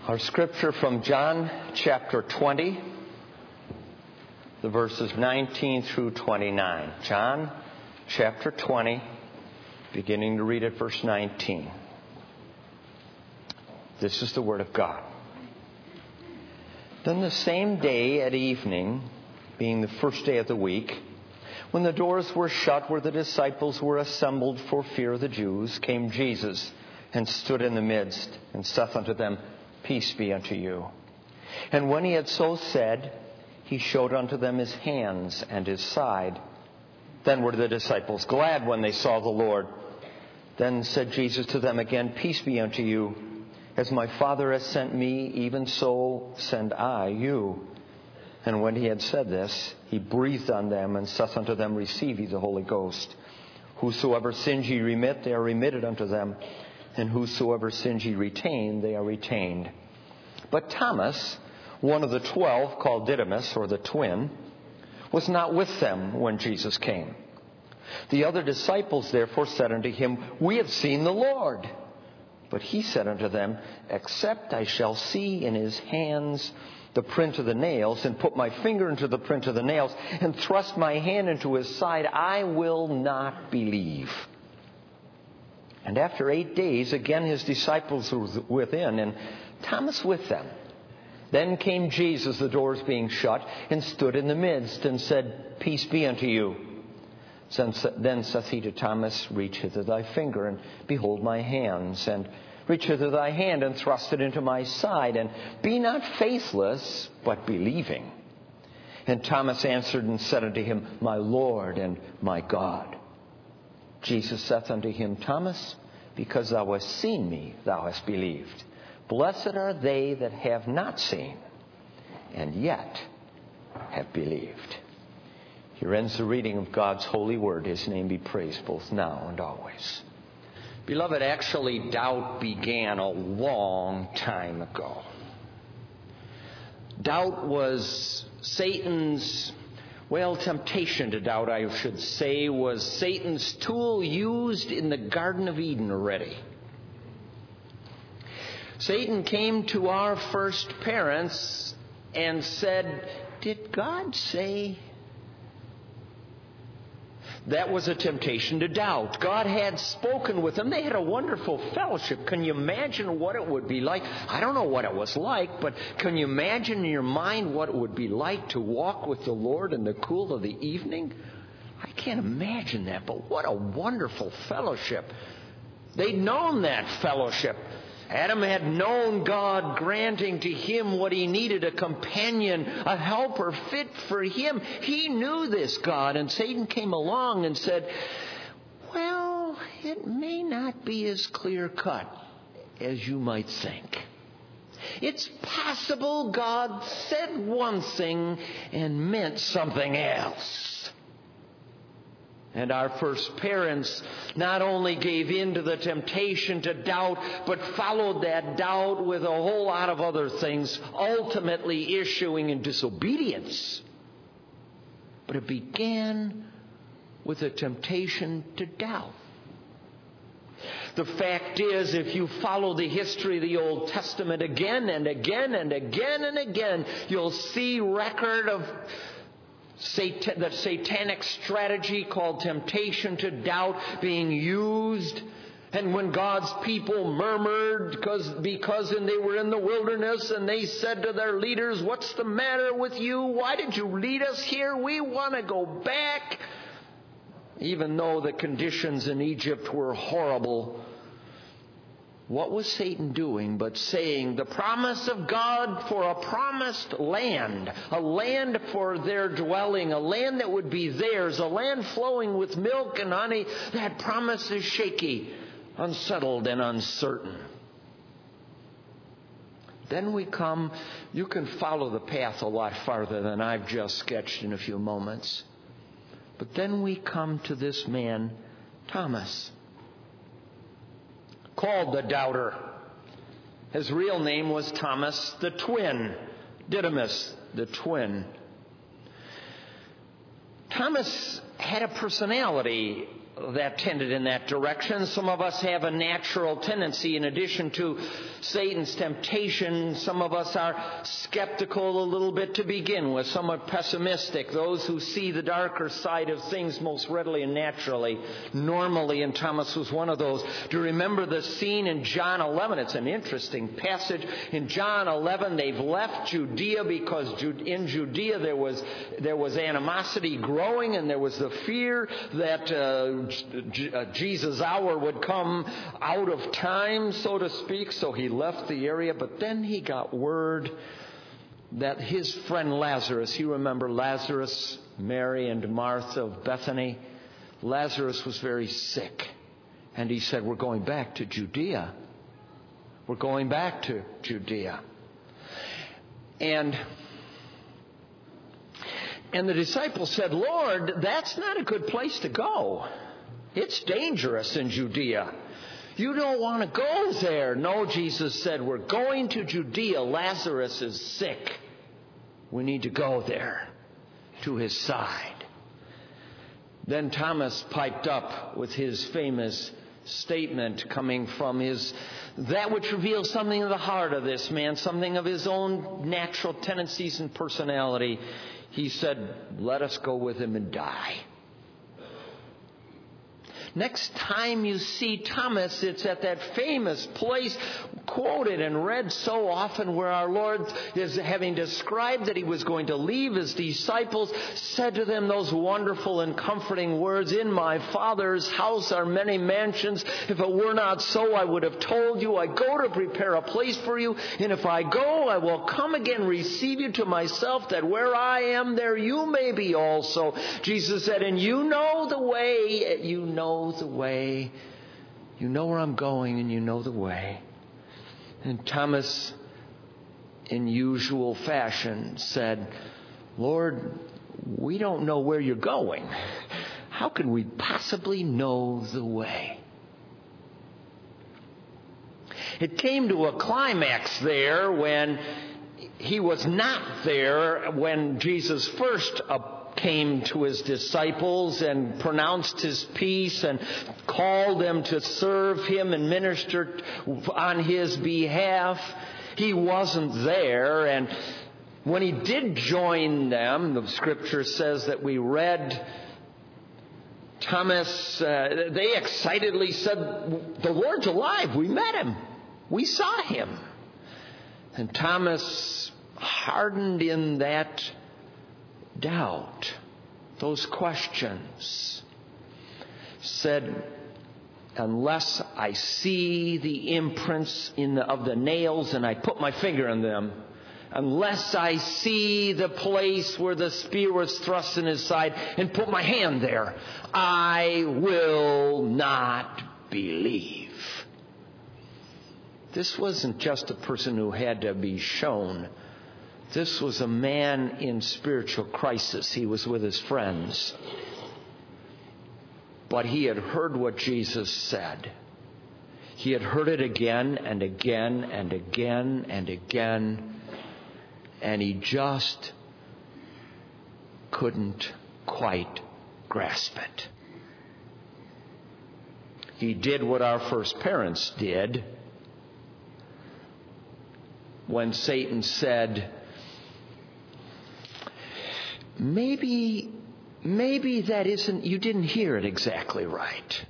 Our scripture from John chapter 20, the verses 19 through 29. John chapter 20, beginning to read at verse 19. This is the word of God. Then the same day at evening, being the first day of the week, when the doors were shut where the disciples were assembled for fear of the Jews, came Jesus and stood in the midst and saith unto them, Peace be unto you. And when he had so said, he showed unto them his hands and his side. Then were the disciples glad when they saw the Lord. Then said Jesus to them again, Peace be unto you. As my Father has sent me, even so send I you. And when he had said this, he breathed on them and saith unto them, Receive ye the Holy Ghost. Whosoever sins ye remit, they are remitted unto them. And whosoever sins ye retain, they are retained. But Thomas, one of the 12, called Didymus, or the twin, was not with them when Jesus came. The other disciples therefore said unto him, We have seen the Lord. But he said unto them, Except I shall see in his hands the print of the nails, and put my finger into the print of the nails, and thrust my hand into his side, I will not believe. And after 8 days, again his disciples were within, and Thomas with them. Then came Jesus, the doors being shut, and stood in the midst, and said, Peace be unto you. Then saith he to Thomas, Reach hither thy finger, and behold my hands, and reach hither thy hand, and thrust it into my side, and be not faithless, but believing. And Thomas answered and said unto him, My Lord and my God. Jesus saith unto him, Thomas, because thou hast seen me, thou hast believed. Blessed are they that have not seen, and yet have believed. Here ends the reading of God's holy word. His name be praised both now and always. Beloved, actually, doubt began a long time ago. Doubt was Satan's temptation to doubt, I should say, was Satan's tool used in the Garden of Eden already. Satan came to our first parents and said, Did God say? That was a temptation to doubt. God had spoken with them. They had a wonderful fellowship. Can you imagine what it would be like? I don't know what it was like, but can you imagine in your mind what it would be like to walk with the Lord in the cool of the evening? I can't imagine that, but what a wonderful fellowship. They'd known that fellowship. Adam had known God granting to him what he needed, a companion, a helper fit for him. He knew this God, and Satan came along and said, well, it may not be as clear-cut as you might think. It's possible God said one thing and meant something else. And our first parents not only gave in to the temptation to doubt, but followed that doubt with a whole lot of other things, ultimately issuing in disobedience. But it began with a temptation to doubt. The fact is, if you follow the history of the Old Testament again and again and again and again, you'll see record of the satanic strategy called temptation to doubt being used. And when God's people murmured because they were in the wilderness and they said to their leaders, what's the matter with you? Why did you lead us here? We want to go back. Even though the conditions in Egypt were horrible, what was Satan doing but saying the promise of God for a promised land, a land for their dwelling, a land that would be theirs, a land flowing with milk and honey? That promise is shaky, unsettled, and uncertain. Then we come, you can follow the path a lot farther than I've just sketched in a few moments. But then we come to this man, Thomas, called the doubter. His real name was Thomas the twin, Didymus the twin. Thomas had a personality that tended in that direction. Some of us have a natural tendency, in addition to Satan's temptation, some of us are skeptical a little bit to begin with, somewhat pessimistic, those who see the darker side of things most readily and naturally, normally, and Thomas was one of those. Do you remember the scene in John 11? It's an interesting passage. In John 11, they've left Judea because in Judea there was animosity growing, and there was the fear that Jesus' hour would come out of time, so to speak, so he left the area. But then he got word that his friend Lazarus, you remember Lazarus, Mary and Martha of Bethany, Lazarus was very sick. And he said, we're going back to Judea. We're going back to Judea. And the disciples said, Lord, that's not a good place to go. It's dangerous in Judea. You don't want to go there. No, Jesus said, we're going to Judea. Lazarus is sick. We need to go there to his side. Then Thomas piped up with his famous statement coming from that which reveals something of the heart of this man, something of his own natural tendencies and personality. He said, let us go with him and die. Next time you see Thomas, it's at that famous place quoted and read so often where our Lord is having described that he was going to leave his disciples, said to them those wonderful and comforting words, in my Father's house are many mansions. If it were not so, I would have told you. I go to prepare a place for you. And if I go, I will come again, receive you to myself, that where I am, there you may be also. Jesus said, and you know the way, you know the way. You know where I'm going, and you know the way. And Thomas, in usual fashion, said, Lord, we don't know where you're going. How can we possibly know the way? It came to a climax there when he was not there when Jesus first came to his disciples and pronounced his peace and called them to serve him and minister on his behalf. He wasn't there. And when he did join them, the scripture says that we read, Thomas, they excitedly said, the Lord's alive. We met him. We saw him. And Thomas, hardened in that doubt, those questions, said, unless I see the imprints of the nails and I put my finger in them, unless I see the place where the spear was thrust in his side and put my hand there, I will not believe. This wasn't just a person who had to be shown. This was a man in spiritual crisis. He was with his friends. But he had heard what Jesus said. He had heard it again and again and again and again. And he just couldn't quite grasp it. He did what our first parents did when Satan said, maybe that isn't, you didn't hear it exactly right.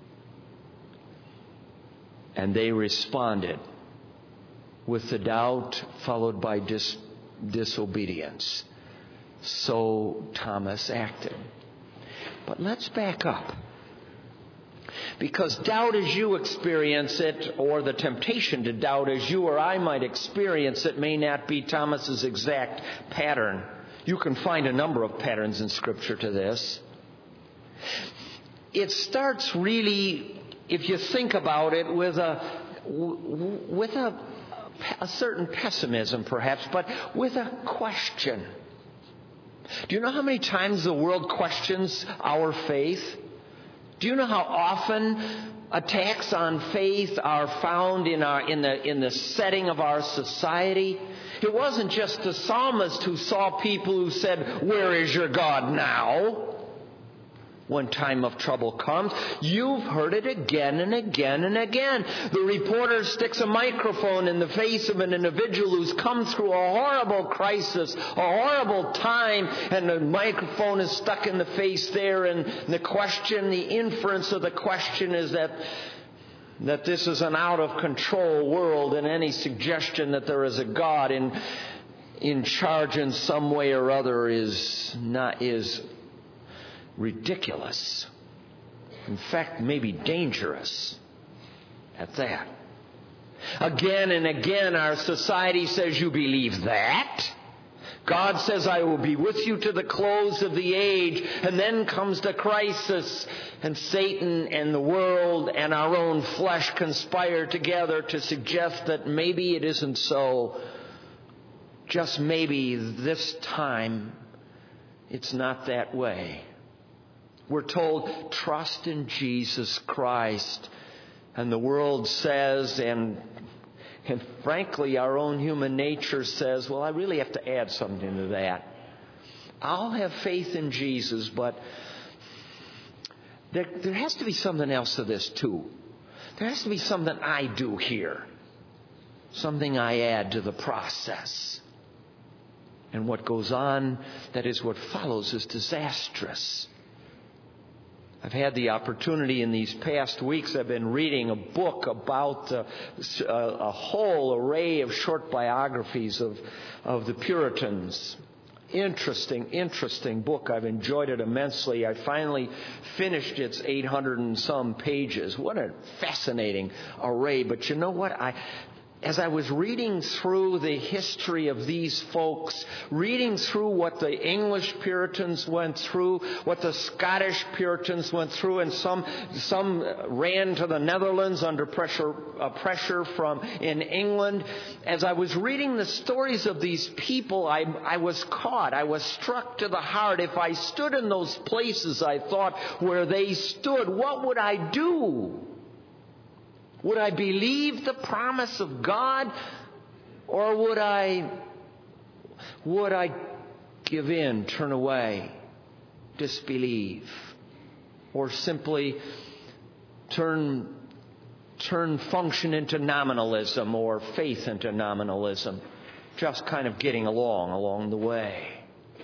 And they responded with the doubt followed by disobedience. So Thomas acted. But let's back up. Because doubt as you experience it, or the temptation to doubt as you or I might experience it, may not be Thomas's exact pattern. You can find a number of patterns in Scripture to this. It starts really, if you think about it, with a certain pessimism perhaps, but with a question. Do you know how many times the world questions our faith? Do you know how often attacks on faith are found in the setting of our society? It wasn't just the psalmist who saw people who said, "Where is your God now?" when time of trouble comes. You've heard it again and again and again. The reporter sticks a microphone in the face of an individual who's come through a horrible crisis, a horrible time, and the microphone is stuck in the face there, and the inference of the question is that this is an out-of-control world, and any suggestion that there is a God in charge in some way or other is ridiculous. In fact, maybe dangerous at that. Again and again, our society says, you believe that? God says, I will be with you to the close of the age. And then comes the crisis, and Satan and the world and our own flesh conspire together to suggest that maybe it isn't so. Just maybe this time it's not that way. We're told, trust in Jesus Christ. And the world says, and frankly our own human nature says, well, I really have to add something to that. I'll have faith in Jesus, but there has to be something else to this too. There has to be something I do here. Something I add to the process. And what goes on, that is what follows, is disastrous. I've had the opportunity in these past weeks, I've been reading a book about a whole array of short biographies of the Puritans. Interesting book. I've enjoyed it immensely. I finally finished its 800 and some pages. What a fascinating array. But you know what? As I was reading through the history of these folks, reading through what the English Puritans went through, what the Scottish Puritans went through, and some ran to the Netherlands under pressure from in England. As I was reading the stories of these people, I was caught. I was struck to the heart. If I stood in those places, I thought, where they stood, what would I do? Would I believe the promise of God, or would I give in, turn away, disbelieve, or simply turn function into nominalism or faith into nominalism, just kind of getting along the way?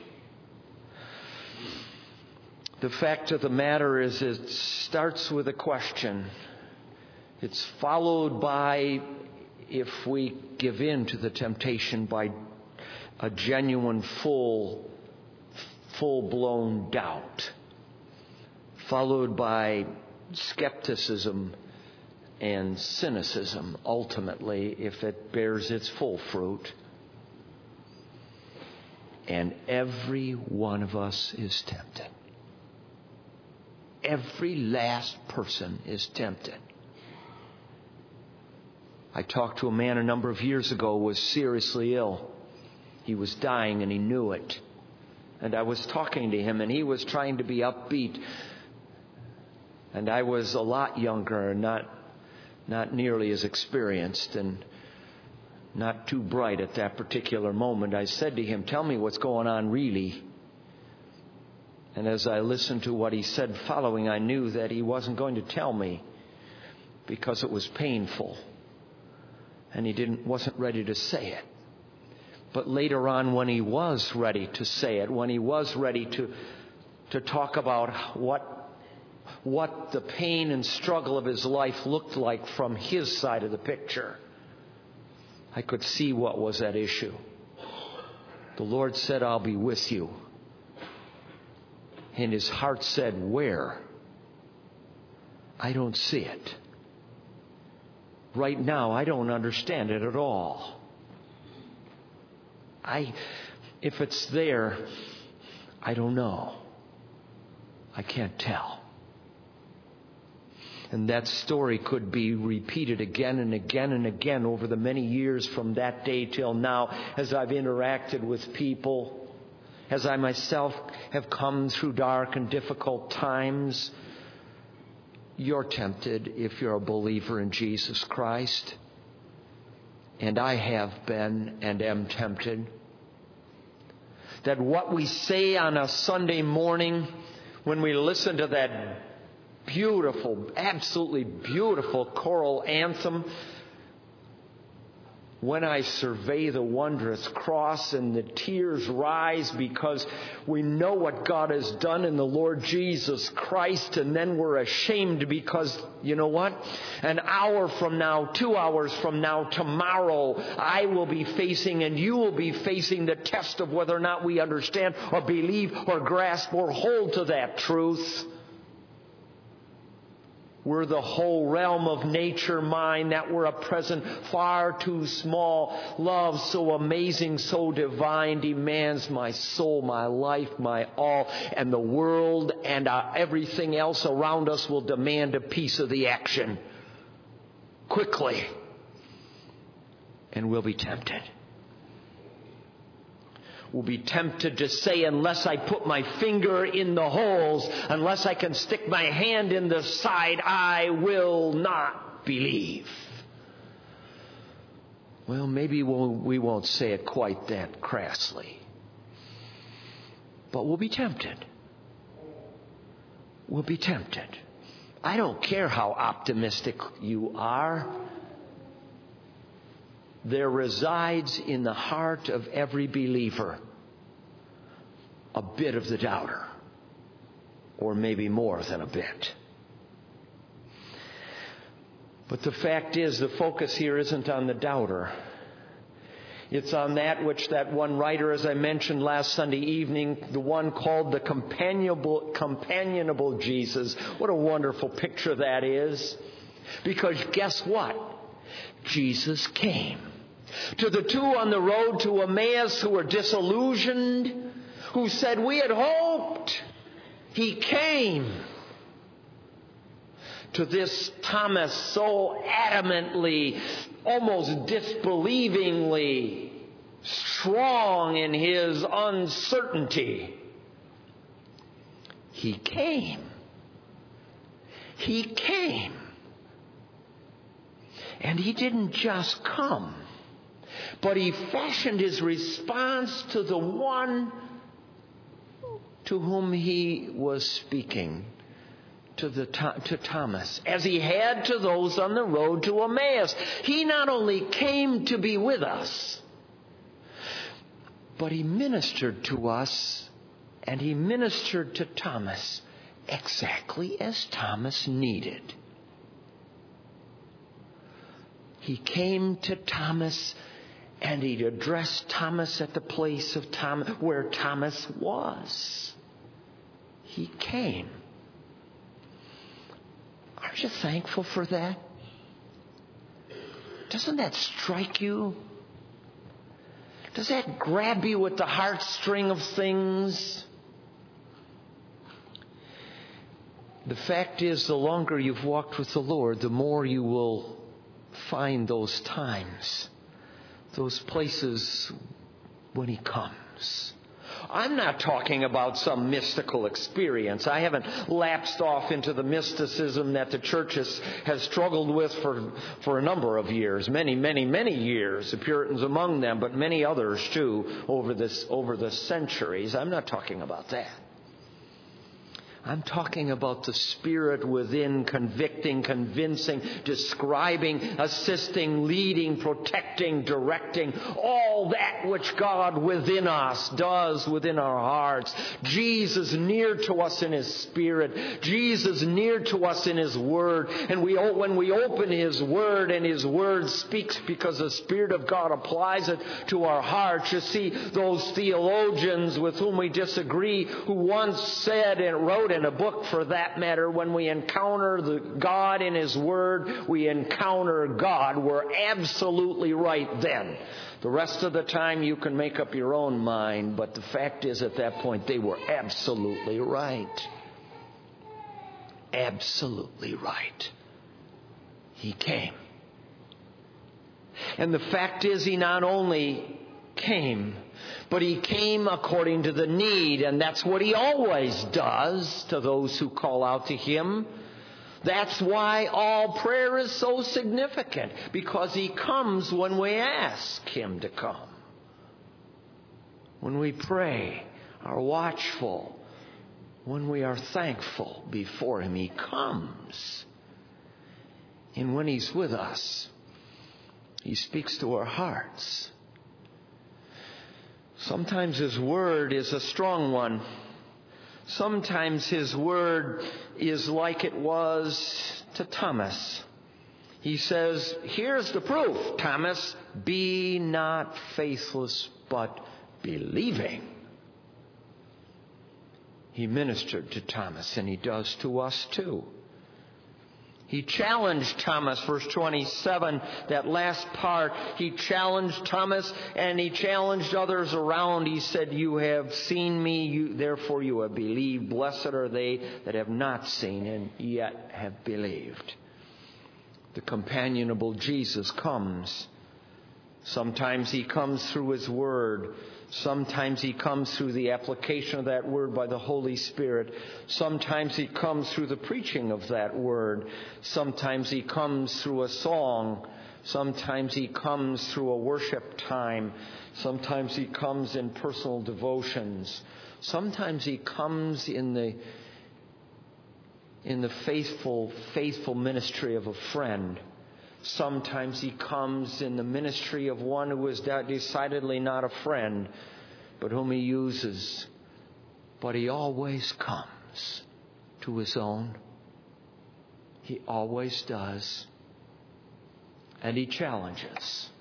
The fact of the matter is, it starts with a question. It's followed by, if we give in to the temptation, by a genuine, full-blown doubt, followed by skepticism and cynicism, ultimately, if it bears its full fruit. And every one of us is tempted. Every last person is tempted. I talked to a man a number of years ago who was seriously ill. He was dying and he knew it. And I was talking to him and he was trying to be upbeat. And I was a lot younger and not nearly as experienced and not too bright at that particular moment. I said to him, tell me what's going on really. And as I listened to what he said following, I knew that he wasn't going to tell me because it was painful. And he wasn't ready to say it. But later on, when he was ready to say it, when he was ready to talk about what the pain and struggle of his life looked like from his side of the picture, I could see what was at issue. The Lord said, I'll be with you. And his heart said, where? I don't see it. Right now, I don't understand it at all. If it's there, I don't know. I can't tell. And that story could be repeated again and again and again over the many years from that day till now, as I've interacted with people, as I myself have come through dark and difficult times. You're tempted if you're a believer in Jesus Christ. And I have been and am tempted. That what we say on a Sunday morning when we listen to that beautiful, absolutely beautiful choral anthem, when I survey the wondrous cross, and the tears rise because we know what God has done in the Lord Jesus Christ, and then we're ashamed because, you know what? An hour from now, 2 hours from now, tomorrow, I will be facing and you will be facing the test of whether or not we understand or believe or grasp or hold to that truth. We're the whole realm of nature mind, that we're a present far too small. Love so amazing, so divine, demands my soul, my life, my all. And the world and everything else around us will demand a piece of the action quickly. And we'll be tempted. We'll be tempted to say, unless I put my finger in the holes, unless I can stick my hand in the side, I will not believe. Well, maybe we won't say it quite that crassly. But we'll be tempted. We'll be tempted. I don't care how optimistic you are. There resides in the heart of every believer a bit of the doubter, or maybe more than a bit. But the fact is, the focus here isn't on the doubter. It's on that which that one writer, as I mentioned last Sunday evening, the one called the companionable Jesus. What a wonderful picture that is. Because guess what? Jesus came. To the two on the road to Emmaus who were disillusioned, who said, we had hoped. He came. To this Thomas, so adamantly, almost disbelievingly strong in his uncertainty, He came. He came. And He didn't just come, but He fashioned His response to the one to whom He was speaking, to Thomas, as He had to those on the road to Emmaus. He not only came to be with us, but He ministered to us, and He ministered to Thomas exactly as Thomas needed. He came to Thomas, and He addressed Thomas at the place of where Thomas was. He came. Aren't you thankful for that? Doesn't that strike you? Does that grab you at the heartstring of things? The fact is, the longer you've walked with the Lord, the more you will find those times, those places when He comes. I'm not talking about some mystical experience. I haven't lapsed off into the mysticism that the church has struggled with for a number of years, many years, the Puritans among them, but many others too over the centuries. I'm not talking about that. I'm talking about the Spirit within, convicting, convincing, describing, assisting, leading, protecting, directing, all that which God within us does within our hearts. Jesus near to us in His Spirit. Jesus near to us in His Word. And when we open His Word and His Word speaks because the Spirit of God applies it to our hearts. You see, those theologians with whom we disagree, who once said and wrote in a book for that matter, when we encounter the God in His Word, we encounter God. We're absolutely right then. The rest of the time you can make up your own mind, but the fact is at that point they were absolutely right. Absolutely right. He came. And the fact is, He not only came, but He came according to the need, and that's what He always does to those who call out to Him. That's why all prayer is so significant, because He comes when we ask Him to come. When we pray, are watchful, when we are thankful before Him, He comes. And when He's with us, He speaks to our hearts. Sometimes His word is a strong one. Sometimes His word is like it was to Thomas. He says, here's the proof, Thomas, be not faithless, but believing. He ministered to Thomas, and He does to us too. He challenged Thomas, verse 27, that last part. He challenged Thomas, and He challenged others around. He said, you have seen me, therefore you have believed. Blessed are they that have not seen and yet have believed. The companionable Jesus comes. Sometimes He comes through His word. Sometimes He comes through the application of that word by the Holy Spirit. Sometimes He comes through the preaching of that word. Sometimes He comes through a song. Sometimes He comes through a worship time. Sometimes He comes in personal devotions. Sometimes He comes in the faithful ministry of a friend. Sometimes He comes in the ministry of one who is decidedly not a friend, but whom He uses. But He always comes to His own. He always does. And He challenges.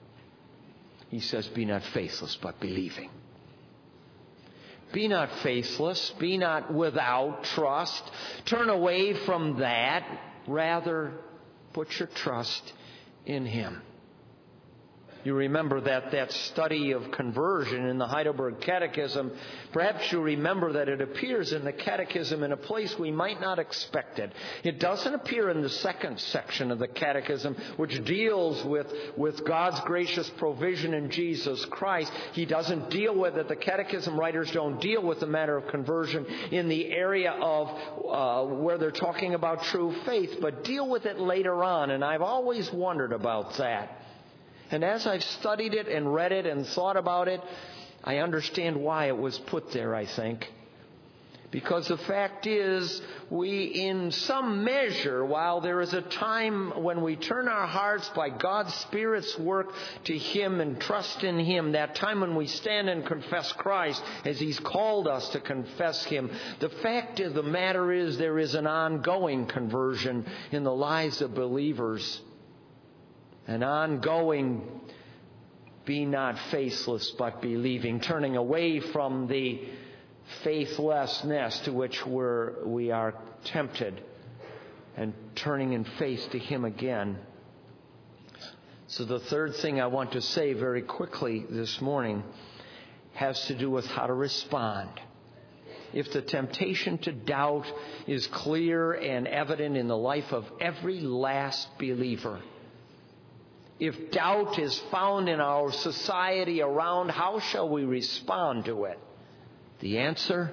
He says, be not faithless, but believing. Be not faithless. Be not without trust. Turn away from that. Rather, put your trust in Him. You remember that study of conversion in the Heidelberg Catechism. Perhaps you remember that it appears in the Catechism in a place we might not expect it. It doesn't appear in the second section of the Catechism, which deals with God's gracious provision in Jesus Christ. He doesn't deal with it. The Catechism writers don't deal with the matter of conversion in the area of where they're talking about true faith, but deal with it later on. And I've always wondered about that. And as I've studied it and read it and thought about it, I understand why it was put there, I think. Because the fact is, we in some measure, while there is a time when we turn our hearts by God's Spirit's work to Him and trust in Him, that time when we stand and confess Christ as He's called us to confess Him, the fact of the matter is there is an ongoing conversion in the lives of believers. An ongoing, be not faithless, but believing, turning away from the faithlessness to which we are tempted and turning in faith to Him again. So the third thing I want to say very quickly this morning has to do with how to respond. If the temptation to doubt is clear and evident in the life of every last believer, if doubt is found in our society around, how shall we respond to it? The answer,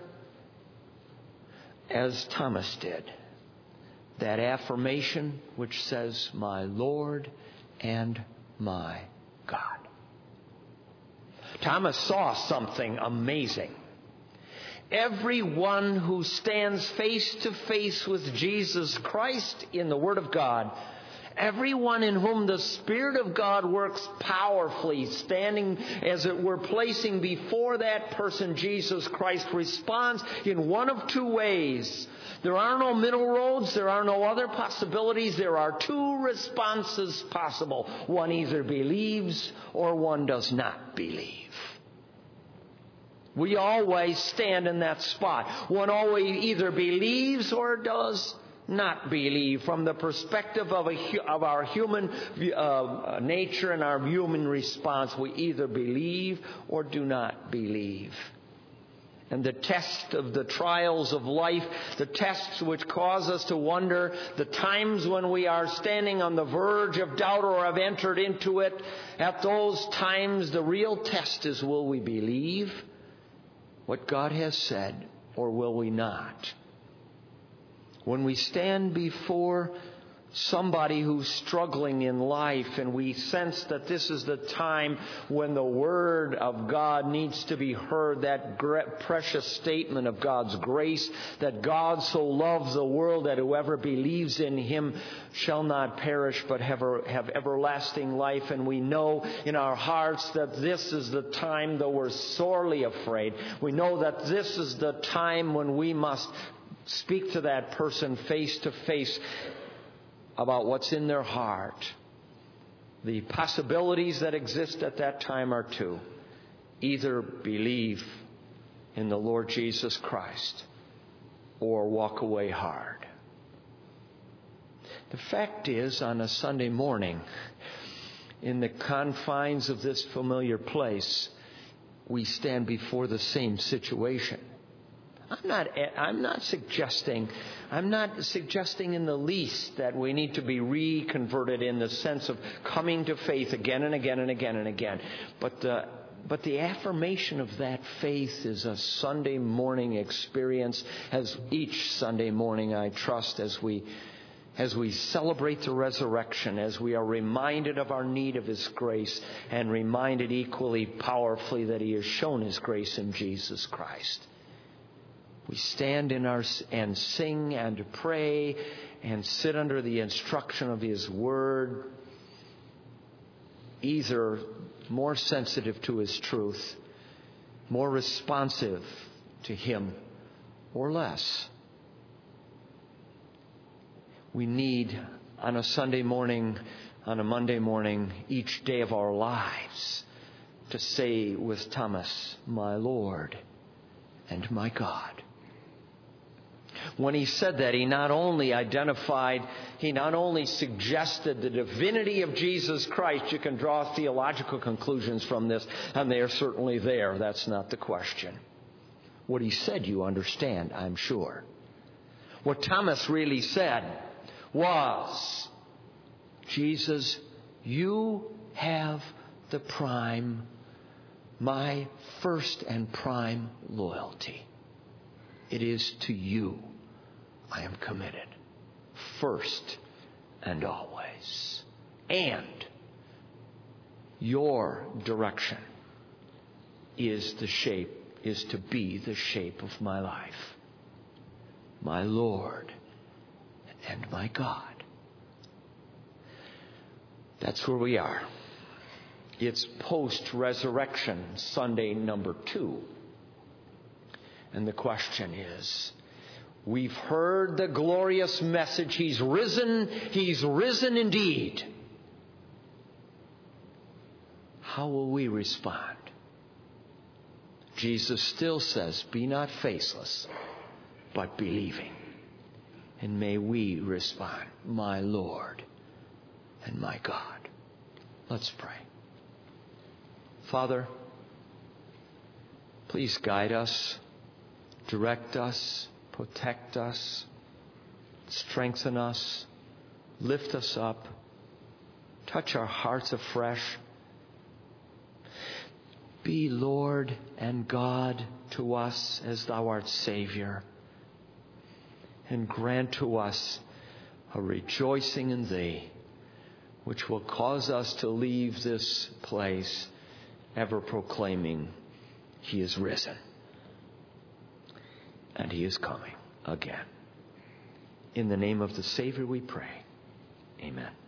as Thomas did, that affirmation which says, my Lord and my God. Thomas saw something amazing. Everyone who stands face to face with Jesus Christ in the Word of God, everyone in whom the Spirit of God works powerfully, standing, as it were, placing before that person Jesus Christ, responds in one of two ways. There are no middle roads. There are no other possibilities. There are two responses possible. One either believes or one does not believe. We always stand in that spot. One always either believes or does not believe. From the perspective of our human nature and our human response, we either believe or do not believe. And the test of the trials of life, the tests which cause us to wonder, the times when we are standing on the verge of doubt or have entered into it, at those times the real test is, will we believe what God has said or will we not? When we stand before somebody who's struggling in life, and we sense that this is the time when the Word of God needs to be heard, that precious statement of God's grace, that God so loves the world that whoever believes in Him shall not perish but have everlasting life. And we know in our hearts that this is the time, though we're sorely afraid, we know that this is the time when we must speak to that person face to face about what's in their heart. The possibilities that exist at that time are two. Either believe in the Lord Jesus Christ or walk away hard. The fact is, on a Sunday morning, in the confines of this familiar place, we stand before the same situation. I'm not suggesting in the least that we need to be reconverted in the sense of coming to faith again and again and again and again. But the affirmation of that faith is a Sunday morning experience, as each Sunday morning, I trust, as we celebrate the resurrection, as we are reminded of our need of His grace, and reminded equally powerfully that He has shown His grace in Jesus Christ. We stand and sing and pray and sit under the instruction of His Word, either more sensitive to His truth, more responsive to Him, or less. We need, on a Sunday morning, on a Monday morning, each day of our lives, to say with Thomas, "My Lord and my God." When he said that, he not only suggested the divinity of Jesus Christ. You can draw theological conclusions from this, and they are certainly there. That's not the question. What he said, you understand, I'm sure. What Thomas really said was, Jesus, you have the prime, my first and prime loyalty. It is to you I am committed, first and always. And your direction is to be the shape of my life. My Lord and my God. That's where we are. It's post-resurrection Sunday number 2. And the question is, we've heard the glorious message. He's risen indeed. How will we respond? Jesus still says, be not faithless, but believing. And may we respond, my Lord and my God. Let's pray. Father, please guide us, direct us, protect us, strengthen us, lift us up, touch our hearts afresh. Be Lord and God to us as Thou art Savior, and grant to us a rejoicing in Thee, which will cause us to leave this place ever proclaiming, He is risen. And He is coming again. In the name of the Savior we pray. Amen.